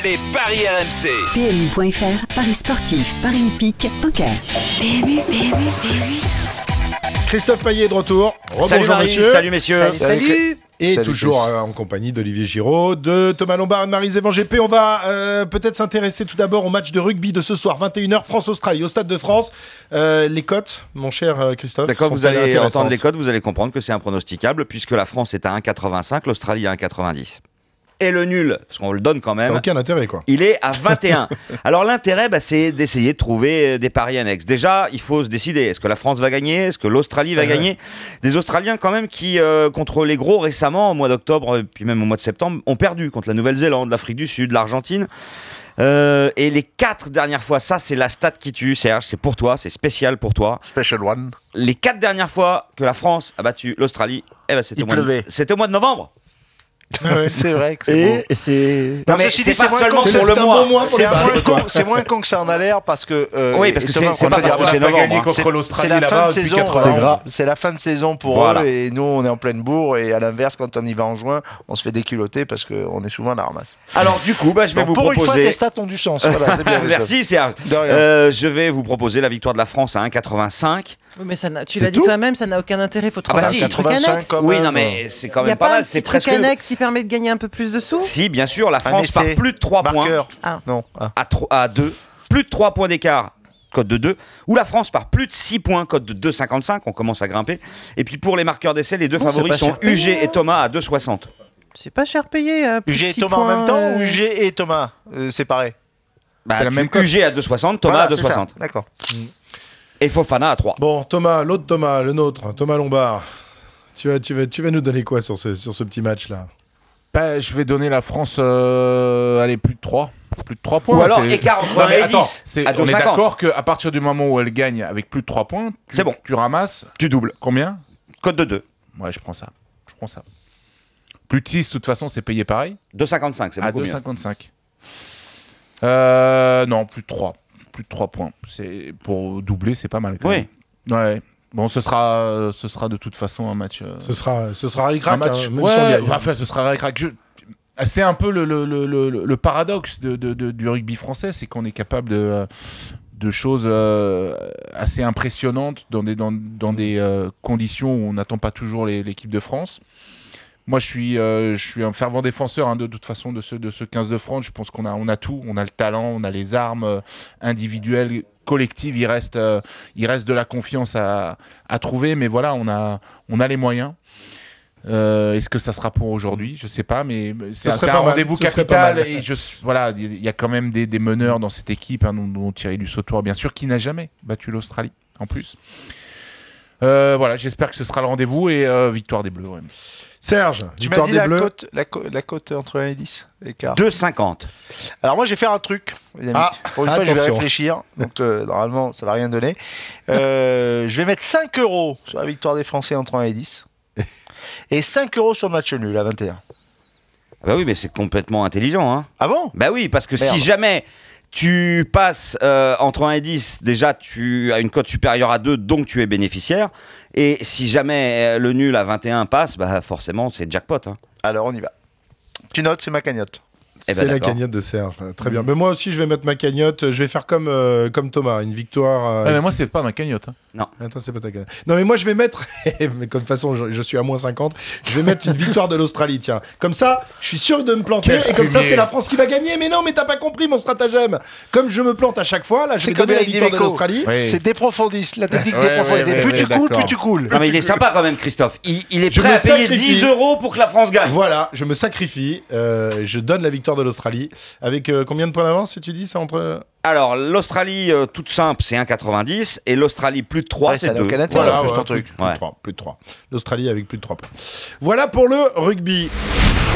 les paris RMC. PMU.fr, paris sportifs, paris hippiques, poker. PMU. Christophe Payet est de retour. Salut Rebonjour Marie, monsieur. salut messieurs. Salut. Et Salut, toujours Chris. en compagnie d'Olivier Giraud, de Thomas Lombard et de Marie Zévan GP. On va peut-être s'intéresser tout d'abord au match de rugby de ce soir, 21h, France-Australie, au Stade de France. Les cotes, mon cher Christophe. D'accord, sont vous allez intéressantes. entendre les codes, vous allez comprendre que c'est impronosticable puisque la France est à 1,85, l'Australie à 1,90. Et le nul, parce qu'on le donne quand Ça n'a même, aucun intérêt, quoi. il est à 21. Alors l'intérêt, c'est d'essayer de trouver des paris annexes. Déjà, il faut se décider. Est-ce que la France va gagner ? Est-ce que l'Australie va gagner ? Des Australiens quand même qui, contre les gros récemment, au mois d'octobre, puis même au mois de septembre, ont perdu contre la Nouvelle-Zélande, l'Afrique du Sud, l'Argentine. Et les 4 dernières fois, ça c'est la stat qui tue, Serge, c'est pour toi, c'est spécial pour toi. Special one. Les 4 dernières fois que la France a battu l'Australie, c'était au mois de novembre. C'est vrai que c'est bon. C'est... Non, mais ceci c'est dit, pas c'est moins seulement con, sur c'est le un mois. bon mois pour les paris, quoi. C'est moins con que ça en a l'air parce que. Oui, parce que Thomas, c'est on pas peut parce dire, que c'est novembre. hein. contre l'Australie c'est la fin là-bas de depuis saison. 91. C'est la fin de saison pour Voilà. eux et nous on est en pleine bourre et à l'inverse quand on y va en juin on se fait déculotter parce qu'on est souvent à la ramasse. Alors du coup, je vais vous pour une fois proposer. tes stats ont du sens. Voilà, c'est bien. Merci Serge. De rien. Je vais vous proposer la victoire de la France à 1,85. Oui, mais ça tu C'est l'as dit tout toi-même, ça n'a aucun intérêt. Faut trouver bah un si. petit truc 85 annexe. quand Oui, même. non mais c'est quand Il n'y a même pas pas un mal. petit C'est truc presque. annexe qui permet de gagner un peu plus de sous. Si, bien sûr, la Un France par essai. plus de 3 points Marqueur. Ah. Non. Ah. à 2, plus de 3 points d'écart, code de 2, ou la France par plus de 6 points, code de 2,55, on commence à grimper. Et puis pour les marqueurs d'essai, les deux Bon, favoris c'est pas sont cher payé, UG et Thomas à 2,60. C'est pas cher payé. Plus UG de et 6 Thomas en points, même temps ou UG et Thomas séparés? Bah, C'est la même cote. UG à 2,60, Thomas Voilà, à c'est ça. 2,60. D'accord. Et Fofana à 3. Bon, Thomas, l'autre Thomas, le nôtre, Thomas Lombard. Tu vas nous donner quoi sur ce petit match-là ? Je vais donner la France, allez, plus de 3. Plus de 3 points. Ou alors c'est- écart entre Non, 1 mais et attends, 10 à on est 2,50. d'accord qu'à partir du moment où elle gagne avec plus de 3 points, C'est bon. Tu ramasses Tu doubles. combien ? Code de 2. Ouais, je prends ça. Plus de 6, de toute façon, c'est payé pareil. 2,55, c'est À beaucoup mieux. 2,55. Non, plus de 3. Plus de 3 points. Pour doubler, c'est pas mal. Quand Oui. même. Ouais. Bon, ce sera de toute façon un match. Ce sera ric-rac, un match. hein, même si on Ouais, gagne. enfin, ce sera ric-rac. C'est un peu le paradoxe du rugby français, c'est qu'on est capable de choses assez impressionnantes dans des conditions où on n'attend pas toujours l'équipe de France. Moi, je suis un fervent défenseur de toute façon de ce 15 de France. Je pense qu'on a tout. On a le talent, on a les armes individuelles, collectives. Il reste de la confiance à trouver. Mais voilà, on a les moyens. Est-ce que ça sera pour aujourd'hui ? Je sais pas, mais c'est serait un pas mal. rendez-vous Ce serait pas capital. mal. Et voilà, il y a quand même des meneurs dans cette équipe, dont Thierry Lussautoir, bien sûr, qui n'a jamais battu l'Australie, en plus. Voilà, j'espère que ce sera le rendez-vous et victoire des Bleus. Ouais. Serge, Tu m'as victoire dit des la Bleus. la cote entre 1 et 10 écart. 2,50. Alors moi je vais faire un truc, les amis. Ah, Pour une fois je vais attention. réfléchir, donc normalement ça va rien donner. Je vais mettre 5 € sur la victoire des Français entre 1 et 10 et 5 € sur le match nul à 21. Ah bah oui, mais c'est complètement intelligent. Hein. Ah bon ? Bah oui, parce que Merde. si jamais tu passes entre 1 et 10, déjà tu as une cote supérieure à 2, donc tu es bénéficiaire. Et si jamais le nul à 21 passe, bah forcément c'est jackpot. Hein. Alors on y va. Tu notes, c'est ma cagnotte. Eh ben, C'est la d'accord. cagnotte de Serge. Très bien. Mais moi aussi, je vais mettre ma cagnotte. Je vais faire comme Thomas, une victoire. Ouais, mais moi, c'est pas ma cagnotte. Attends, c'est pas ta cagnotte. Non, mais moi, je vais mettre. Mais comme de toute façon, je suis à moins 50. Je vais mettre une victoire de l'Australie, tiens. Comme ça, je suis sûr de me planter. Quel Et comme ça, fumier. c'est la France qui va gagner. Mais non, mais t'as pas compris mon stratagème. Comme je me plante à chaque fois, là, je C'est vais comme donner la Eric victoire de Dimeco. l'Australie. Oui. C'est déprofondiste, la technique Ouais, déprofondiste. ouais, plus ouais, tu coules, d'accord. plus tu coules. Non mais il est sympa quand même, Christophe. Il est Je prêt me à payer sacrifie. 10 € pour que la France gagne. Voilà, je me sacrifie. Je donne la victoire de l'Australie. Avec combien de points d'avance, si tu dis c'est entre. Alors l'Australie, toute simple, c'est 1,90. Et l'Australie, plus de 3, Ouais, ça c'est n'a 2. aucun intérêt. Voilà, plus ouais, ton truc. Plus de Ouais. 3, plus de 3. L'Australie avec plus de 3 points. Voilà pour le rugby.